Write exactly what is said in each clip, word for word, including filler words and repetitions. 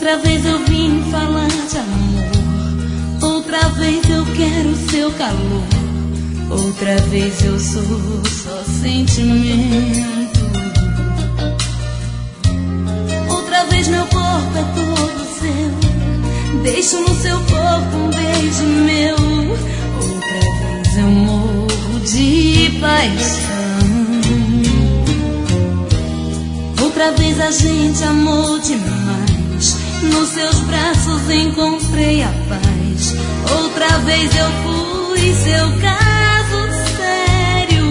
Outra vez eu vim falar de amor, outra vez eu quero seu calor, outra vez eu sou só sentimento. Outra vez meu corpo é todo seu, deixo no seu corpo um beijo meu. Outra vez eu morro de paixão. Outra vez a gente amou demais, nos seus braços encontrei a paz. Outra vez eu fui seu caso sério.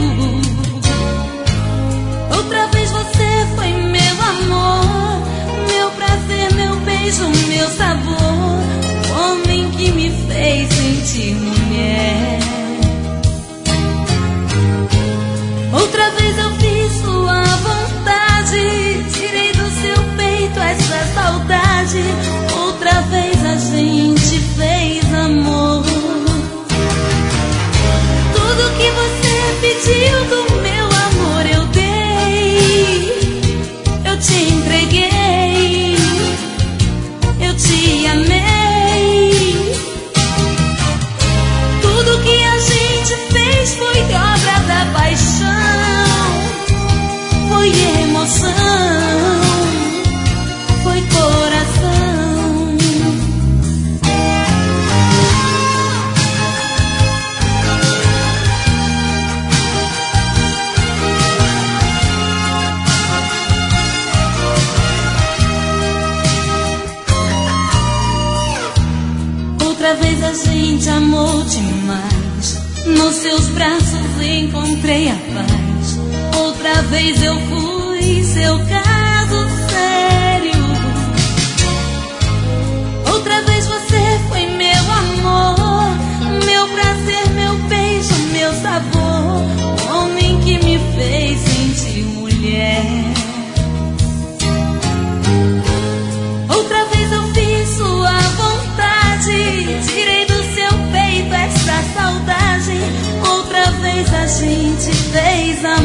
Outra vez você foi meu amor, meu prazer, meu beijo, meu sabor, o homem que me fez sentir mulher. Outra vez eu fiz sua vontade, tirei do seu peito essa saudade. Outra vez a gente fez amor. Tudo que você pediu do meu amor eu dei, eu te entreguei, eu te amei. Tudo que a gente fez foi obra da paixão, foi emoção, foi coração. Outra vez a gente amou demais, nos seus braços encontrei a paz. Outra vez eu fui seu caso sério. Outra vez você foi meu amor, meu prazer, meu beijo, meu sabor, o homem que me fez sentir mulher. Outra vez eu fiz sua vontade, tirei do seu peito essa saudade. Outra vez a gente fez amor.